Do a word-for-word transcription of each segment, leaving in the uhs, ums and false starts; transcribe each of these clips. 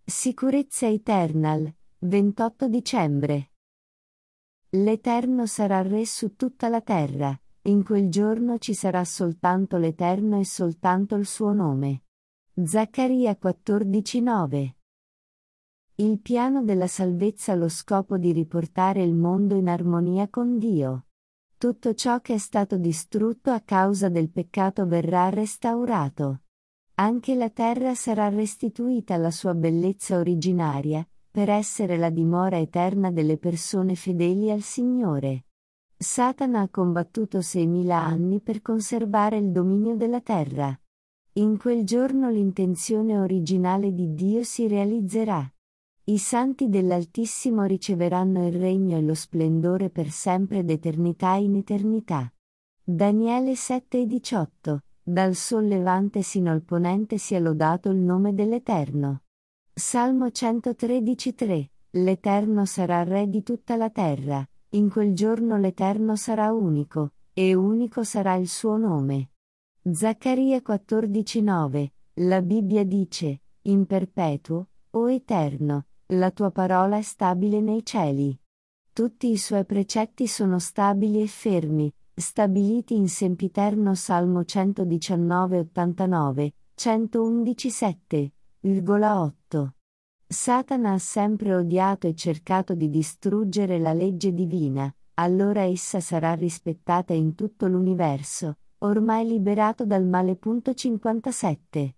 Sicurezza Eternal, ventotto dicembre. L'Eterno sarà Re su tutta la terra, in quel giorno ci sarà soltanto l'Eterno e soltanto il suo nome. Zaccaria quattordici nove. Il piano della salvezza ha lo scopo di riportare il mondo in armonia con Dio. Tutto ciò che è stato distrutto a causa del peccato verrà restaurato. Anche la terra sarà restituita alla sua bellezza originaria, per essere la dimora eterna delle persone fedeli al Signore. Satana ha combattuto seimila anni per conservare il dominio della terra. In quel giorno l'intenzione originale di Dio si realizzerà. I santi dell'Altissimo riceveranno il regno e lo splendore per sempre d'eternità in eternità. Daniele sette diciotto. Dal sol levante sino al ponente sia lodato il nome dell'Eterno. Salmo centotredici tre. L'Eterno sarà Re di tutta la terra, in quel giorno l'Eterno sarà unico, e unico sarà il suo nome. Zaccaria quattordici nove. La Bibbia dice, in perpetuo, o Eterno, la tua parola è stabile nei cieli. Tutti i suoi precetti sono stabili e fermi, stabiliti in sempiterno. Salmo centodiciannove ottantanove, centoundici sette, otto. Satana ha sempre odiato e cercato di distruggere la legge divina, allora essa sarà rispettata in tutto l'universo, ormai liberato dal male. cinquantasette.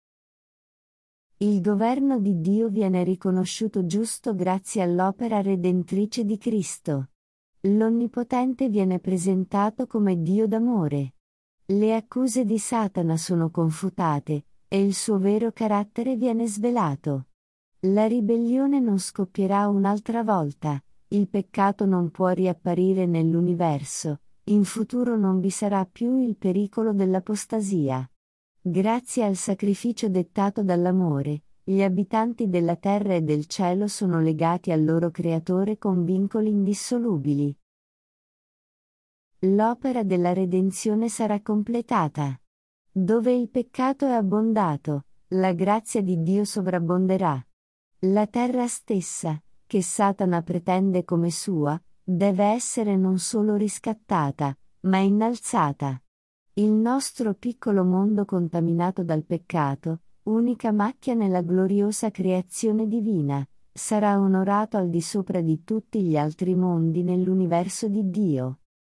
Il governo di Dio viene riconosciuto giusto grazie all'opera redentrice di Cristo. L'Onnipotente viene presentato come Dio d'amore. Le accuse di Satana sono confutate, e il suo vero carattere viene svelato. La ribellione non scoppierà un'altra volta, il peccato non può riapparire nell'universo, in futuro non vi sarà più il pericolo dell'apostasia. Grazie al sacrificio dettato dall'amore, gli abitanti della terra e del cielo sono legati al loro Creatore con vincoli indissolubili. L'opera della redenzione sarà completata. Dove il peccato è abbondato, la grazia di Dio sovrabbonderà. La terra stessa, che Satana pretende come sua, deve essere non solo riscattata, ma innalzata. Il nostro piccolo mondo contaminato dal peccato, unica macchia nella gloriosa creazione divina, sarà onorato al di sopra di tutti gli altri mondi nell'universo di Dio.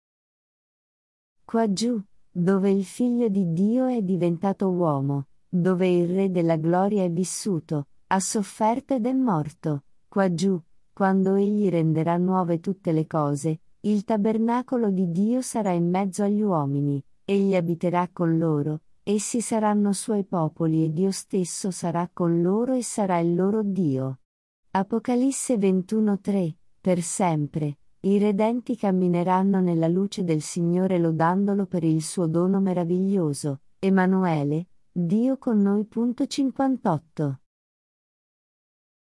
Quaggiù, dove il Figlio di Dio è diventato uomo, dove il Re della gloria è vissuto, ha sofferto ed è morto, quaggiù, quando Egli renderà nuove tutte le cose, il tabernacolo di Dio sarà in mezzo agli uomini. Egli abiterà con loro, essi saranno suoi popoli e Dio stesso sarà con loro e sarà il loro Dio. Apocalisse ventuno tre, per sempre, i redenti cammineranno nella luce del Signore lodandolo per il suo dono meraviglioso, Emanuele, Dio con noi. cinquantotto.